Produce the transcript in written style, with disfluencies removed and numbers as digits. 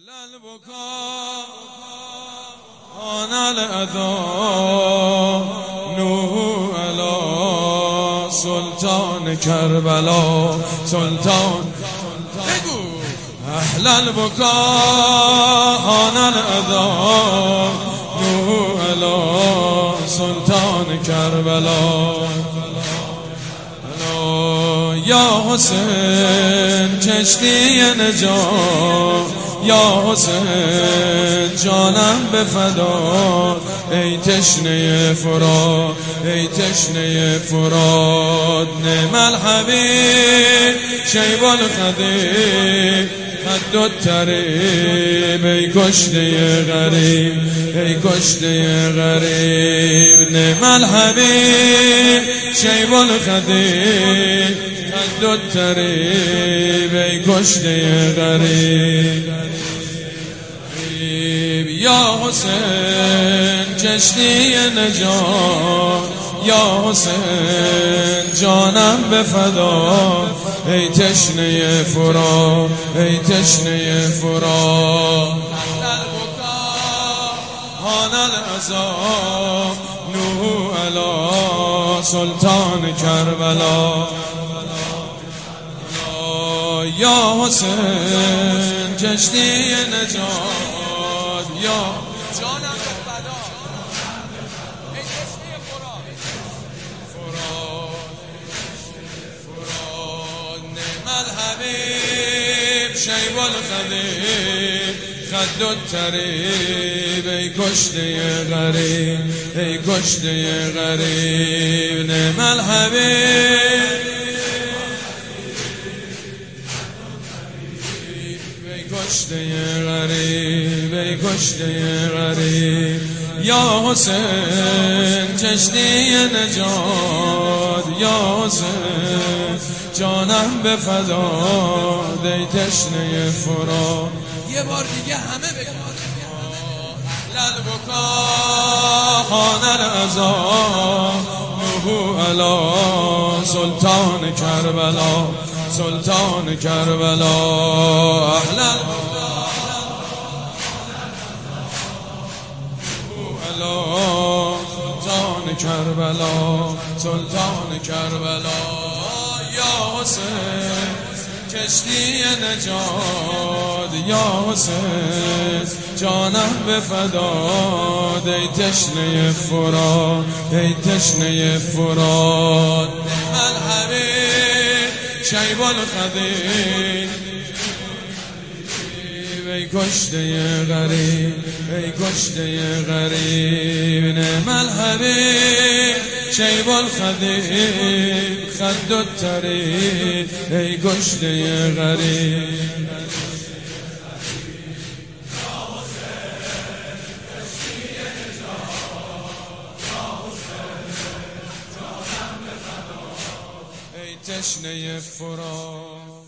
أحلى البكاء أنا الأذى نوح على سلطان كربلاء سلطان أحلى البكاء أنا الأذى نوح على سلطان كربلاء يا حسین کشتی نجات یا حسین جانم به فدا ای تشنه فرات ای تشنه فرات نعم الحبیب شیب الخدیب خد الطریب ای کشته غریب ای کشته غریب نعم الحبیب شیب الخدیب خد الطریب ای کشته غریب یا حسین کشتی نجات یا حسین جانم به فدا ای تشنه فرات ای تشنه فرات احلى البكاء هان العذاب نوح علی سلطان کربلا یا حسین کشتی نجات یا جانم به فدا ای کشتی فرات نعم الحبیب شیب الخدیب خد الطریب ای کشته غریب ای کشته غریب نعم الحبیب کشته غریب ای کشته غریب یا حسین کشتی نجات یا حسین جانم به فدا ای تشنه فرات یه بار دیگه همه بگن احلى البكاء هان العذاب نوح علی سلطان کربلا سلطان کربلا احلى البكاء علی سلطان کربلا سلطان کربلا یا حسین کشتی نجات یا حسین جانم به فدا ای تشنه فرات ای تشنه فرات نعم الحبیب شیب الخدیب ای کشته غریب ای کشته غریب نعم الحبیب شیب الخدیب خد الطریب ای کشته غریب ای تشنه فرات